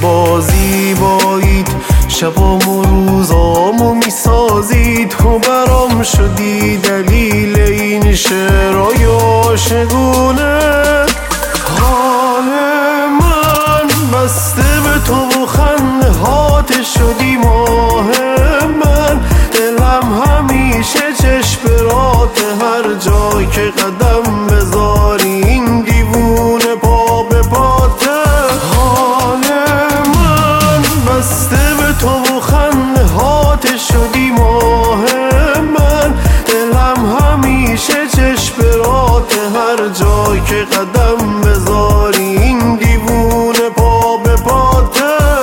با زیباییت شبام و روزامو میسازید و برام شدی دلیل این شعرهای عاشقونه. حال من بسته به تو و خنده هات شدی ماه من، دلم همیشه چشم رات هر جای که قدم بذاری این دیوونه پا به پاته. حال من بسته به تو و خنده هات شدی ماه من، دلم همیشه چشم رات هر جای که قدم بذاری این دیوونه پا به پاته.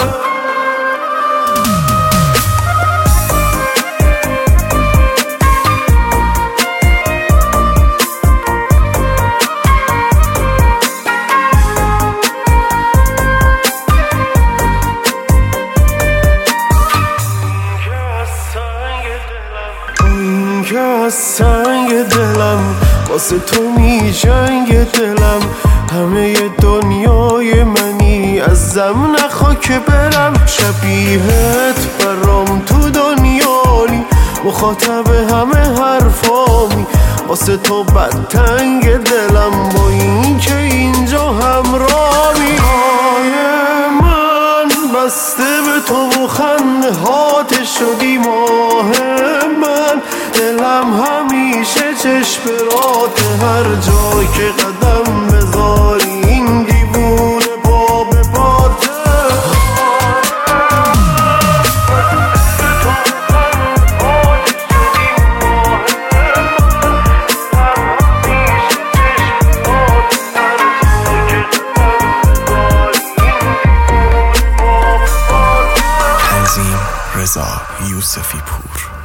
که از سنگ دلم واسه تو می جنگ دلم، همه دنیای منی ازم نخوا که برم. شبیهت برام تو دنیایی مخاطب همه حرفامی، واسه تو بدتنگ دلم با این که اینجا همراهی. من بسته به تو و خنده هات شدی ماه من، دلم همیشه چشم رات هر جای که قدم بذاری این دیوونه پا به پاته. تنظیم رضا یوسفی پور.